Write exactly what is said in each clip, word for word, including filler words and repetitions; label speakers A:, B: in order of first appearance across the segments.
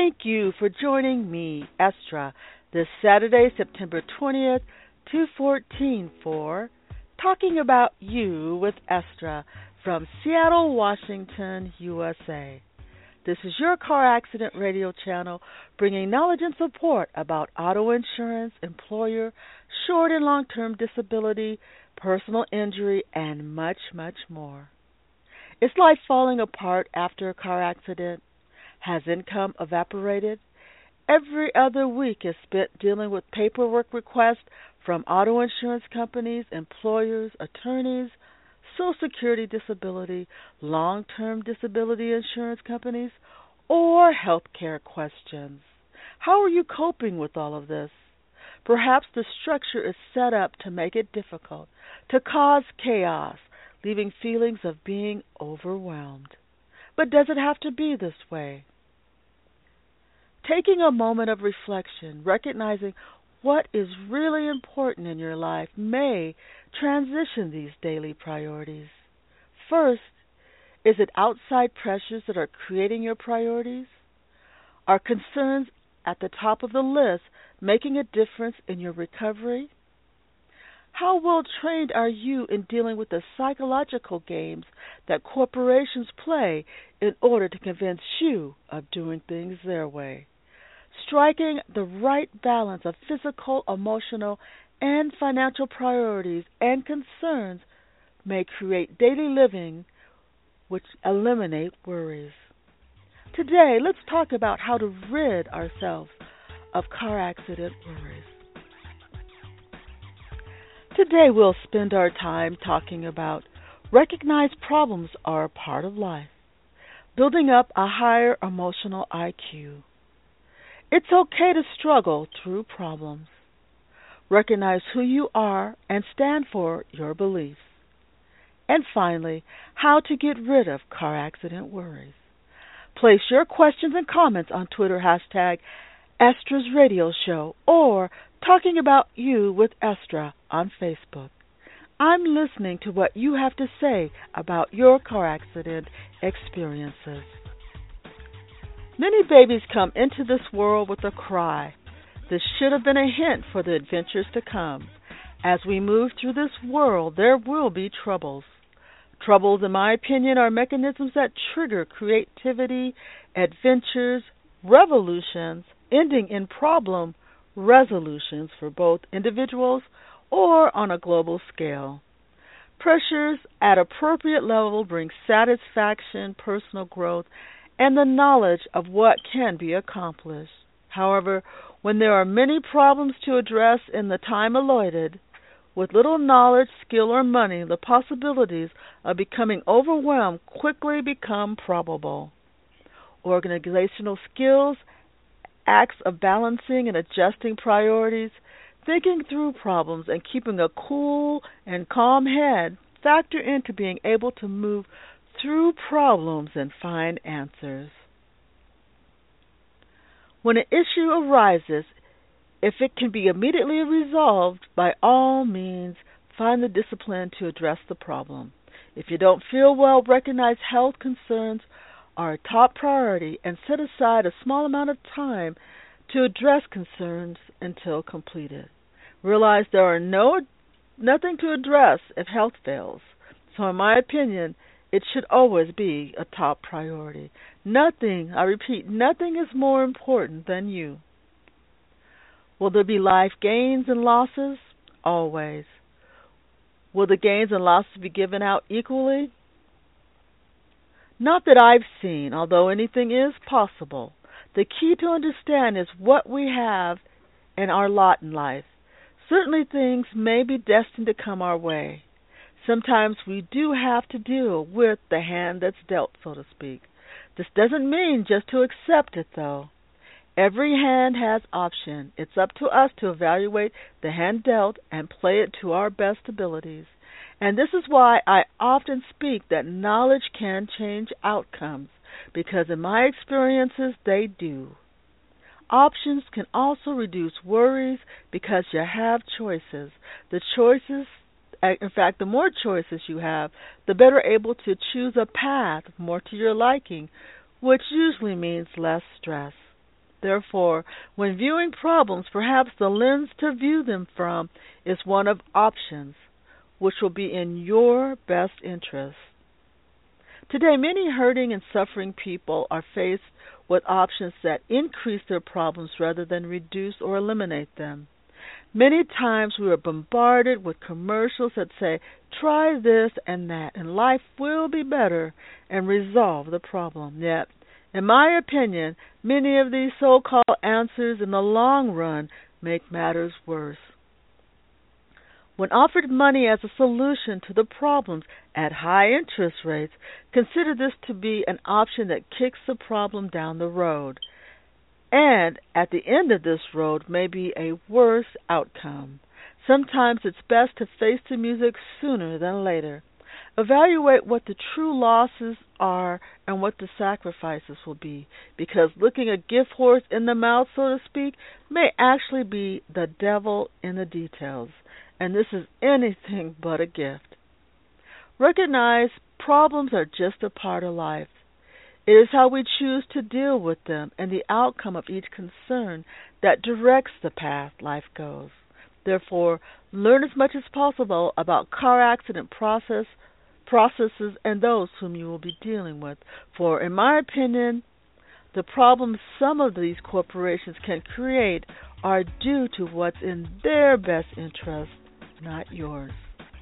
A: Thank you for joining me, Estra, this Saturday, September twentieth, twenty fourteen, for Talking About You with Estra from Seattle, Washington, U S A. This is your car accident radio channel bringing knowledge and support about auto insurance, employer, short and long term disability, personal injury, and much, much more. Is life falling apart after a car accident? Has income evaporated? Every other week is spent dealing with paperwork requests from auto insurance companies, employers, attorneys, Social Security disability, long-term disability insurance companies, or health care questions. How are you coping with all of this? Perhaps the structure is set up to make it difficult, to cause chaos, leaving feelings of being overwhelmed. But does it have to be this way? Taking a moment of reflection, recognizing what is really important in your life may transition these daily priorities. First, is it outside pressures that are creating your priorities? Are concerns at the top of the list making a difference in your recovery? How well trained are you in dealing with the psychological games that corporations play in order to convince you of doing things their way? Striking the right balance of physical, emotional, and financial priorities and concerns may create daily living which eliminate worries. Today, let's talk about how to rid ourselves of car accident worries. Today, we'll spend our time talking about recognized problems are a part of life, building up a higher emotional I Q. It's okay to struggle through problems. Recognize who you are and stand for your beliefs. And finally, how to get rid of car accident worries. Place your questions and comments on Twitter hashtag Estra's Radio Show or Talking About You with Estra on Facebook. I'm listening to what you have to say about your car accident experiences. Many babies come into this world with a cry. This should have been a hint for the adventures to come. As we move through this world, there will be troubles. Troubles, in my opinion, are mechanisms that trigger creativity, adventures, revolutions, ending in problem resolutions for both individuals or on a global scale. Pressures at appropriate level bring satisfaction, personal growth, and the knowledge of what can be accomplished. However, when there are many problems to address in the time allotted, with little knowledge, skill, or money, the possibilities of becoming overwhelmed quickly become probable. Organizational skills, acts of balancing and adjusting priorities, thinking through problems, and keeping a cool and calm head factor into being able to move through problems and find answers. When an issue arises, if it can be immediately resolved, by all means, find the discipline to address the problem. If you don't feel well, recognize health concerns are a top priority and set aside a small amount of time to address concerns until completed. Realize there are no nothing to address if health fails. So in my opinion, it should always be a top priority. Nothing, I repeat, nothing is more important than you. Will there be life gains and losses? Always. Will the gains and losses be given out equally? Not that I've seen, although anything is possible. The key to understand is what we have and our lot in life. Certainly things may be destined to come our way. Sometimes we do have to deal with the hand that's dealt, so to speak. This doesn't mean just to accept it, though. Every hand has option. It's up to us to evaluate the hand dealt and play it to our best abilities. And this is why I often speak that knowledge can change outcomes, because in my experiences, they do. Options can also reduce worries because you have choices. The choices In fact, the more choices you have, the better able to choose a path more to your liking, which usually means less stress. Therefore, when viewing problems, perhaps the lens to view them from is one of options, which will be in your best interest. Today, many hurting and suffering people are faced with options that increase their problems rather than reduce or eliminate them. Many times we are bombarded with commercials that say, try this and that, and life will be better and resolve the problem. Yet, in my opinion, many of these so-called answers in the long run make matters worse. When offered money as a solution to the problems at high interest rates, consider this to be an option that kicks the problem down the road. And at the end of this road may be a worse outcome. Sometimes it's best to face the music sooner than later. Evaluate what the true losses are and what the sacrifices will be, because looking a gift horse in the mouth, so to speak, may actually be the devil in the details. And this is anything but a gift. Recognize problems are just a part of life. It is how we choose to deal with them and the outcome of each concern that directs the path life goes. Therefore, learn as much as possible about car accident process, processes and those whom you will be dealing with. For, in my opinion, the problems some of these corporations can create are due to what's in their best interest, not yours.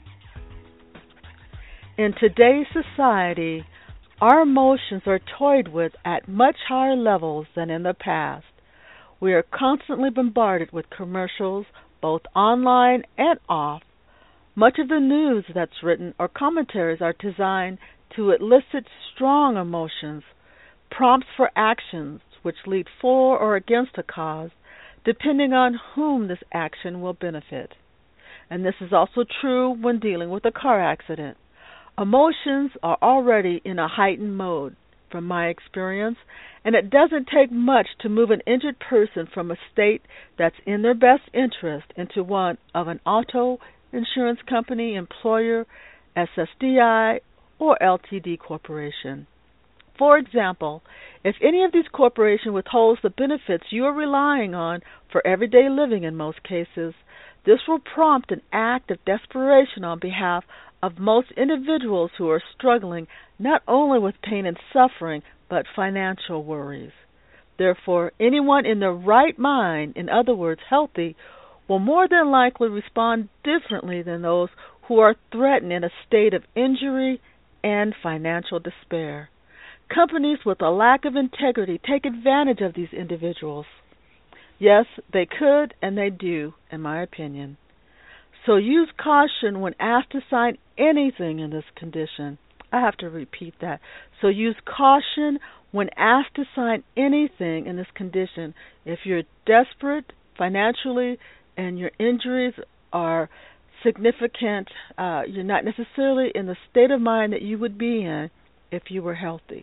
A: In today's society, our emotions are toyed with at much higher levels than in the past. We are constantly bombarded with commercials, both online and off. Much of the news that's written or commentaries are designed to elicit strong emotions, prompts for actions which lead for or against a cause, depending on whom this action will benefit. And this is also true when dealing with a car accident. Emotions are already in a heightened mode, from my experience, and it doesn't take much to move an injured person from a state that's in their best interest into one of an auto insurance company, employer, S S D I, or L T D corporation. For example, if any of these corporations withholds the benefits you are relying on for everyday living in most cases, this will prompt an act of desperation on behalf of most individuals who are struggling not only with pain and suffering, but financial worries. Therefore, anyone in their right mind, in other words, healthy, will more than likely respond differently than those who are threatened in a state of injury and financial despair. Companies with a lack of integrity take advantage of these individuals. Yes, they could and they do, in my opinion. So use caution when asked to sign anything in this condition. I have to repeat that. So use caution when asked to sign anything in this condition. If you're desperate financially and your injuries are significant, uh, you're not necessarily in the state of mind that you would be in if you were healthy.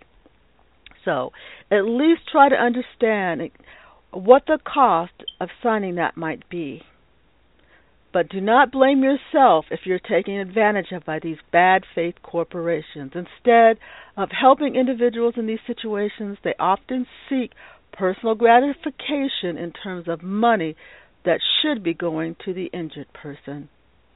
A: So at least try to understand what the cost of signing that might be. But do not blame yourself if you're taken advantage of by these bad faith corporations. Instead of helping individuals in these situations, they often seek personal gratification in terms of money that should be going to the injured person.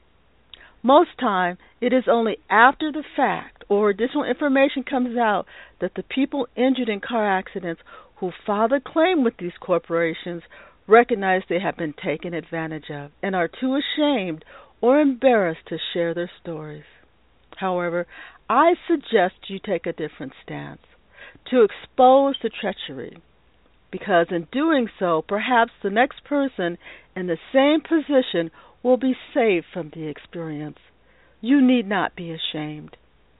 A: Most time, it is only after the fact or additional information comes out that the people injured in car accidents who file a claim with these corporations recognize they have been taken advantage of and are too ashamed or embarrassed to share their stories. However, I suggest you take a different stance, to expose the treachery, because in doing so, perhaps the next person in the same position will be saved from the experience. You need not be ashamed.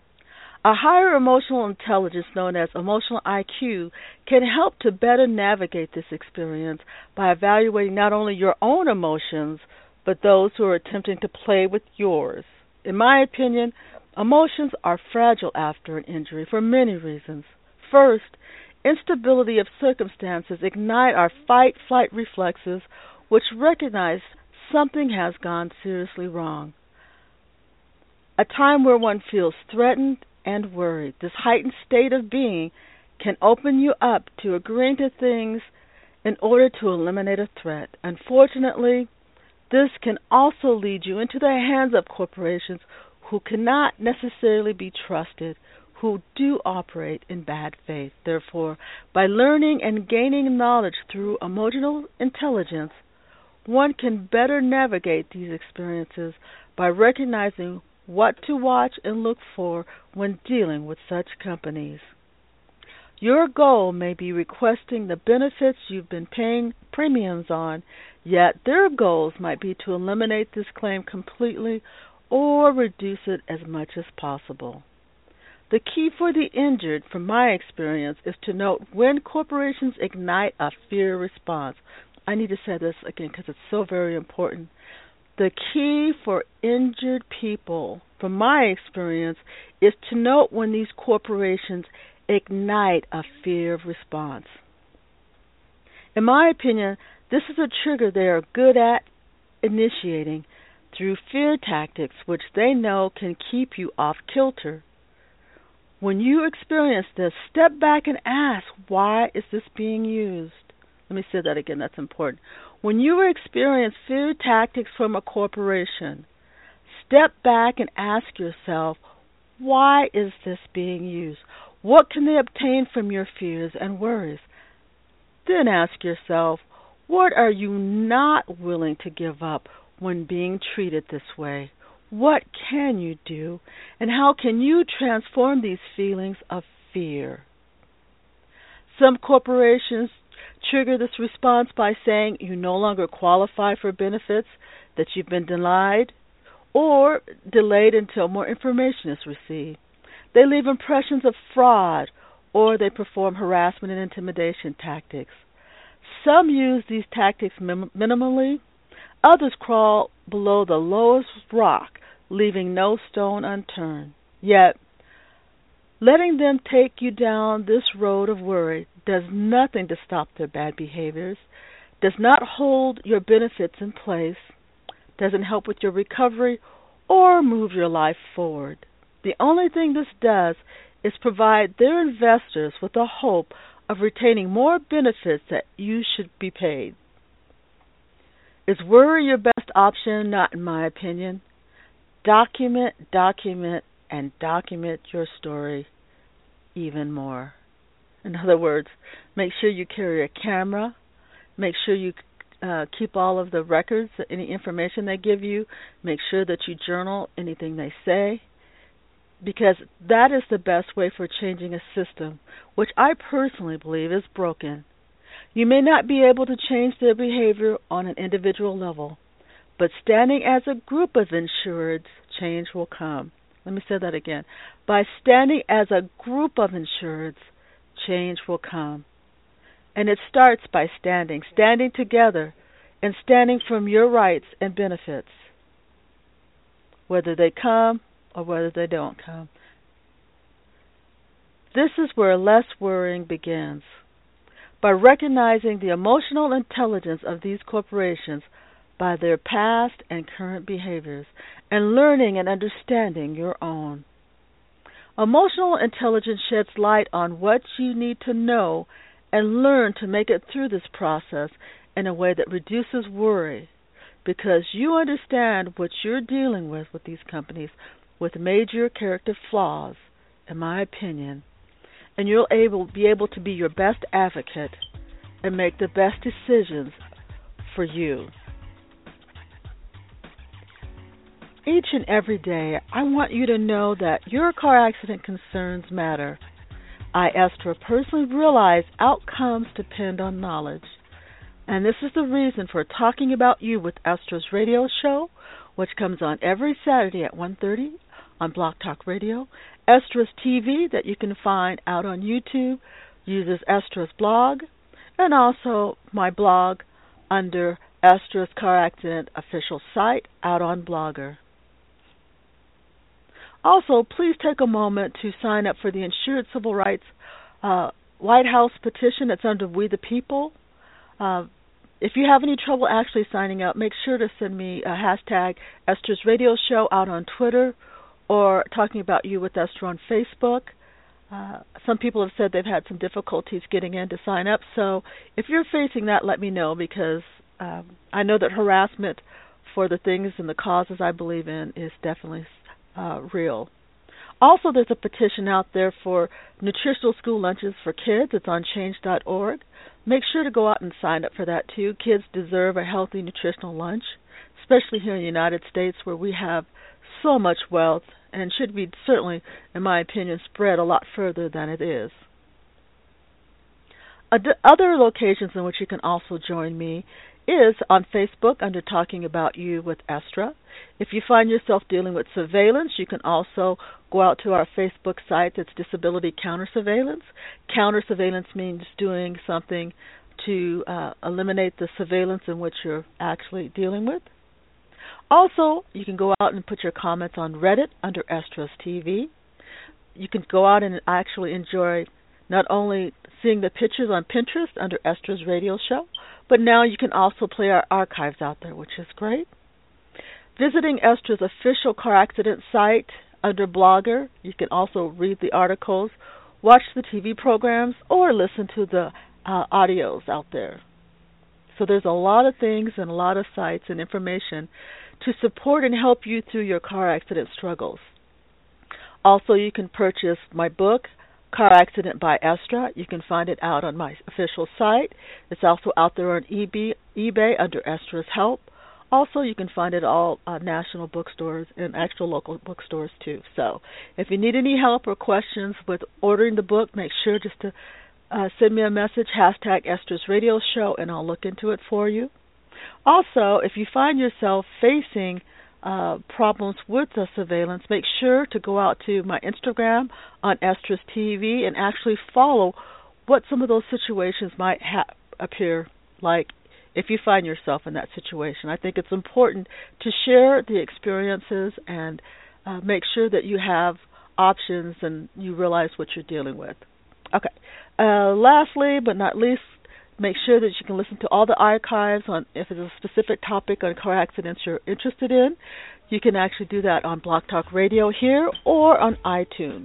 A: A higher emotional intelligence, known as emotional I Q, can help to better navigate this experience by evaluating not only your own emotions, but those who are attempting to play with yours. In my opinion, emotions are fragile after an injury for many reasons. First, instability of circumstances ignite our fight-flight reflexes, which recognize something has gone seriously wrong. A time where one feels threatened and worried. This heightened state of being can open you up to agreeing to things in order to eliminate a threat. Unfortunately, this can also lead you into the hands of corporations who cannot necessarily be trusted, who do operate in bad faith. Therefore, by learning and gaining knowledge through emotional intelligence, one can better navigate these experiences by recognizing what to watch and look for when dealing with such companies. Your goal may be requesting the benefits you've been paying premiums on, yet their goals might be to eliminate this claim completely or reduce it as much as possible. The key for the injured, from my experience, is to note when corporations ignite a fear response. I need to say this again because it's so very important. The key for injured people, from my experience, is to note when these corporations ignite a fear response. In my opinion, this is a trigger they are good at initiating through fear tactics, which they know can keep you off kilter. When you experience this, step back and ask, why is this being used? Let me say that again, that's important. When you experience fear tactics from a corporation, step back and ask yourself, why is this being used? What can they obtain from your fears and worries? Then ask yourself, what are you not willing to give up when being treated this way? What can you do, and how can you transform these feelings of fear? Some corporations trigger this response by saying you no longer qualify for benefits, that you've been denied, or delayed until more information is received. They leave impressions of fraud, or they perform harassment and intimidation tactics. Some use these tactics min- minimally. Others crawl below the lowest rock, leaving no stone unturned. Yet, letting them take you down this road of worry does nothing to stop their bad behaviors, does not hold your benefits in place, doesn't help with your recovery, or move your life forward. The only thing this does is provide their investors with the hope of retaining more benefits that you should be paid. Is worry your best option? Not in my opinion. Document, document, and document your story even more. In other words, make sure you carry a camera. Make sure you uh, keep all of the records, any information they give you. Make sure that you journal anything they say, because that is the best way for changing a system, which I personally believe is broken. You may not be able to change their behavior on an individual level, but standing as a group of insureds, change will come. Let me say that again. By standing as a group of insureds, change will come. And it starts by standing, standing together, and standing from your rights and benefits, whether they come or whether they don't come. This is where less worrying begins. By recognizing the emotional intelligence of these corporations by their past and current behaviors, and learning and understanding your own. Emotional intelligence sheds light on what you need to know and learn to make it through this process in a way that reduces worry, because you understand what you're dealing with with these companies with major character flaws, in my opinion, and you'll able, be able to be your best advocate and make the best decisions for you. Each and every day, I want you to know that your car accident concerns matter. I, Estra, personally realize outcomes depend on knowledge. And this is the reason for talking about you with Estra's radio show, which comes on every Saturday at one thirty on Blog Talk Radio. Estra's T V that you can find out on YouTube uses Estra's blog, and also my blog under Estra's Car Accident official site out on Blogger. Also, please take a moment to sign up for the Insured Civil Rights uh, White House petition. It's under We the People. Uh, if you have any trouble actually signing up, make sure to send me a hashtag Estra's Radio Show out on Twitter, or Talking About You with Estra on Facebook. Uh, some people have said they've had some difficulties getting in to sign up. So if you're facing that, let me know, because um, I know that harassment for the things and the causes I believe in is definitely uh, real. Also, there's a petition out there for nutritional school lunches for kids. It's on change dot org. Make sure to go out and sign up for that, too. Kids deserve a healthy nutritional lunch, especially here in the United States where we have so much wealth and should be certainly, in my opinion, spread a lot further than it is. Ad- other locations in which you can also join me is on Facebook under Talking About You with Estra. If you find yourself dealing with surveillance, you can also go out to our Facebook site that's Disability Counter Surveillance. Counter surveillance means doing something to uh, eliminate the surveillance in which you're actually dealing with. Also, you can go out and put your comments on Reddit under Estra's T V. You can go out and actually enjoy not only seeing the pictures on Pinterest under Estra's radio show, but now you can also play our archives out there, which is great. Visiting Estra's official car accident site under Blogger, you can also read the articles, watch the T V programs, or listen to the uh, audios out there. So there's a lot of things and a lot of sites and information to support and help you through your car accident struggles. Also, you can purchase my book, Car Accident by Estra. You can find it out on my official site. It's also out there on eBay, eBay under Estra's Help. Also, you can find it at all uh, national bookstores and actual local bookstores too. So if you need any help or questions with ordering the book, make sure just to uh, send me a message, hashtag Estra's Radio Show, and I'll look into it for you. Also, if you find yourself facing uh, problems with the surveillance, make sure to go out to my Instagram on Estra's T V and actually follow what some of those situations might ha- appear like if you find yourself in that situation. I think it's important to share the experiences and uh, make sure that you have options and you realize what you're dealing with. Okay. Uh, lastly, but not least, make sure that you can listen to all the archives on if it's a specific topic on car accidents you're interested in. You can actually do that on Blog Talk Radio here or on iTunes.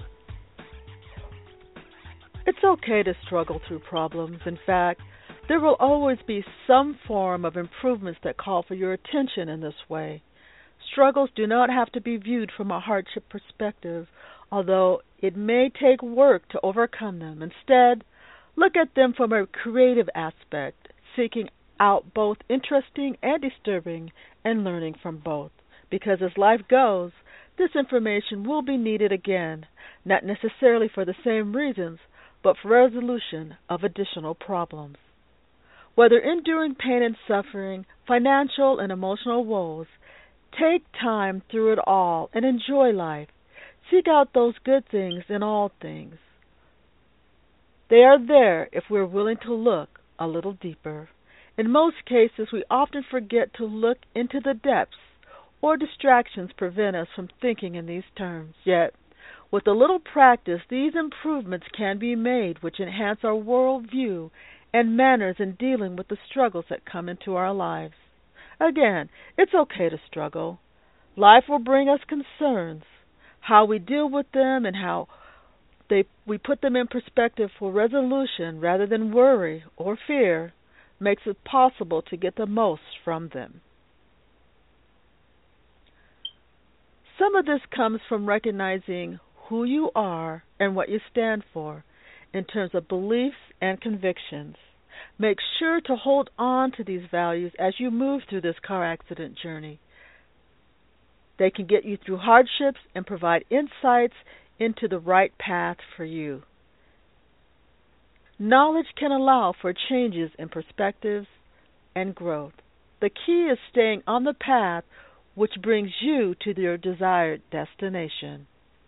A: It's okay to struggle through problems. In fact, there will always be some form of improvements that call for your attention in this way. Struggles do not have to be viewed from a hardship perspective, although it may take work to overcome them. Instead, look at them from a creative aspect, seeking out both interesting and disturbing and learning from both. Because as life goes, this information will be needed again, not necessarily for the same reasons, but for resolution of additional problems. Whether enduring pain and suffering, financial and emotional woes, take time through it all and enjoy life. Seek out those good things in all things. They are there if we're willing to look a little deeper. In most cases, we often forget to look into the depths, or distractions prevent us from thinking in these terms. Yet, with a little practice, these improvements can be made, which enhance our worldview and manners in dealing with the struggles that come into our lives. Again, it's okay to struggle. Life will bring us concerns. How we deal with them and how they, we put them in perspective for resolution rather than worry or fear makes it possible to get the most from them. Some of this comes from recognizing who you are and what you stand for in terms of beliefs and convictions. Make sure to hold on to these values as you move through this car accident journey. They can get you through hardships and provide insights into the right path for you. Knowledge can allow for changes in perspectives and growth. The key is staying on the path which brings you to your desired destination.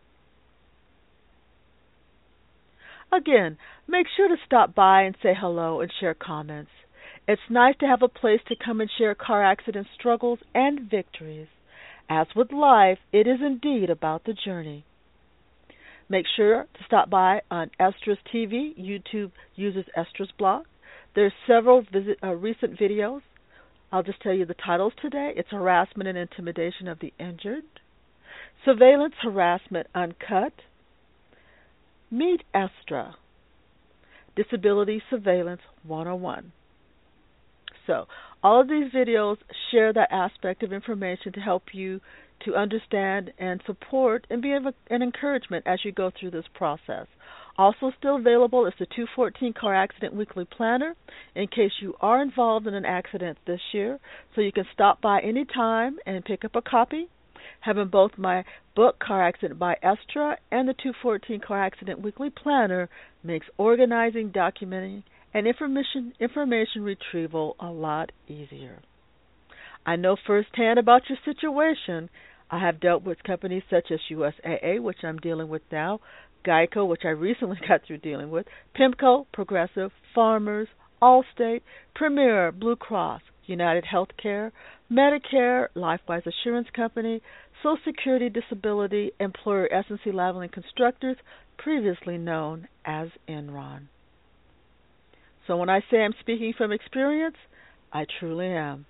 A: Again, make sure to stop by and say hello and share comments. It's nice to have a place to come and share car accident struggles and victories. As with life, it is indeed about the journey. Make sure to stop by on Estra's T V. YouTube uses Estra's blog. There's several visit, uh, recent videos. I'll just tell you the titles today. It's Harassment and Intimidation of the Injured, Surveillance Harassment Uncut, Meet Estra, Disability Surveillance one oh one. So, all of these videos share that aspect of information to help you to understand and support and be of an encouragement as you go through this process. Also still available is the two fourteen Car Accident Weekly Planner in case you are involved in an accident this year. So you can stop by any time and pick up a copy. Having both my book, Car Accident by Estra, and the two fourteen Car Accident Weekly Planner makes organizing, documenting, and information information retrieval a lot easier. I know firsthand about your situation. I have dealt with companies such as U S A A, which I'm dealing with now, Geico, which I recently got through dealing with, PIMCO, Progressive, Farmers, Allstate, Premier, Blue Cross, United Healthcare, Medicare, LifeWise Assurance Company, Social Security Disability, Employer S and C Labeling Constructors, previously known as Enron. So when I say I'm speaking from experience, I truly am.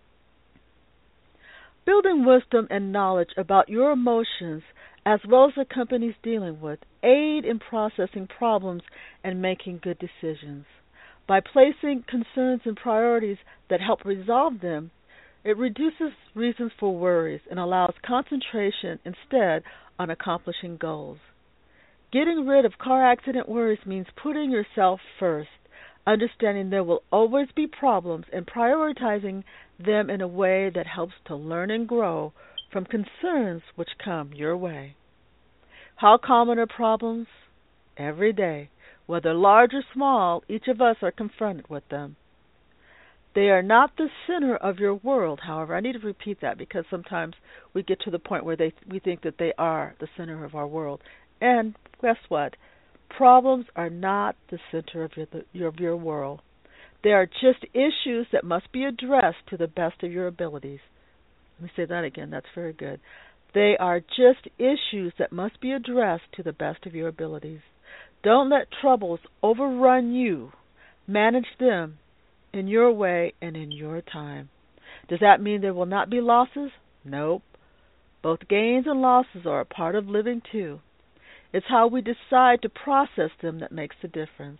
A: Building wisdom and knowledge about your emotions as well as the companies dealing with aid in processing problems and making good decisions. By placing concerns and priorities that help resolve them, it reduces reasons for worries and allows concentration instead on accomplishing goals. Getting rid of car accident worries means putting yourself first, understanding there will always be problems and prioritizing them in a way that helps to learn and grow from concerns which come your way. How common are problems? Every day. Whether large or small, each of us are confronted with them. They are not the center of your world, however. I need to repeat that because sometimes we get to the point where they, we think that they are the center of our world. And guess what? Problems are not the center of your, the, of your world. They are just issues that must be addressed to the best of your abilities. Let me say that again. That's very good. They are just issues that must be addressed to the best of your abilities. Don't let troubles overrun you. Manage them in your way and in your time. Does that mean there will not be losses? Nope. Both gains and losses are a part of living too. It's how we decide to process them that makes the difference.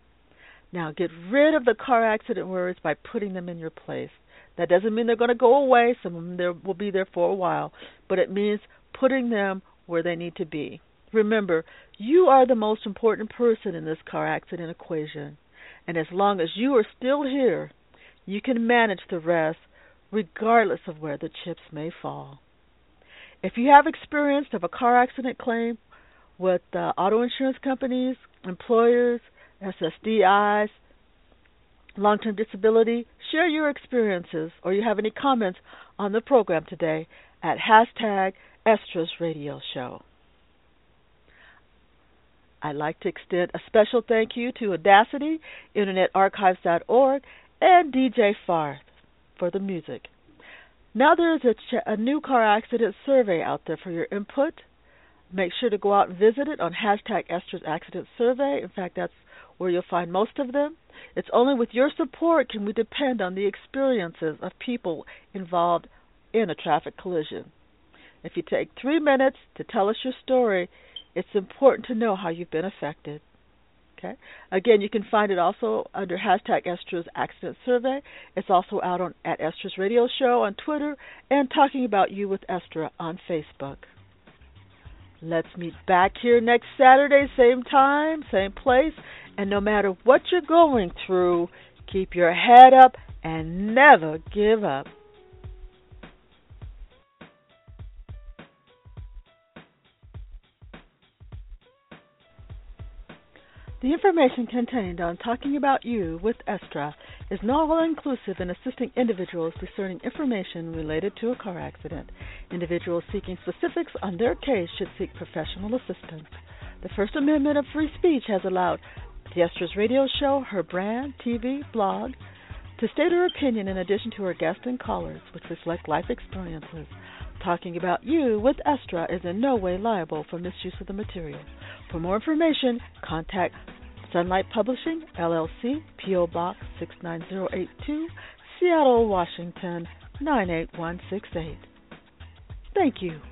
A: Now, get rid of the car accident worries by putting them in your place. That doesn't mean they're going to go away. Some of them there will be there for a while, but it means putting them where they need to be. Remember, you are the most important person in this car accident equation, and as long as you are still here, you can manage the rest regardless of where the chips may fall. If you have experience of a car accident claim with uh, auto insurance companies, employers, S S D Is, long-term disability, share your experiences or you have any comments on the program today at hashtag Estra's Radio Show. I'd like to extend a special thank you to Audacity, Internet Archives dot org, and D J Farth for the music. Now there is a, ch- a new car accident survey out there for your input. Make sure to go out and visit it on hashtag Estra's Accident Survey. In fact, that's where you'll find most of them. It's only with your support can we depend on the experiences of people involved in a traffic collision. If you take three minutes to tell us your story, it's important to know how you've been affected. Okay. Again, you can find it also under hashtag Estra's Accident Survey. It's also out on at Estra's Radio Show on Twitter and Talking About You with Estra on Facebook. Let's meet back here next Saturday, same time, same place. And no matter what you're going through, keep your head up and never give up. The information contained on Talking About You with Estra is not all-inclusive in assisting individuals discerning information related to a car accident. Individuals seeking specifics on their case should seek professional assistance. The First Amendment of free speech has allowed the Estra's Radio Show, her brand, T V, blog, to state her opinion in addition to her guests and callers, which reflect life experiences. Talking About You with Estra is in no way liable for misuse of the material. For more information, contact Sunlight Publishing, L L C, P O. Box six nine zero eight two, Seattle, Washington, nine eight one six eight. Thank you.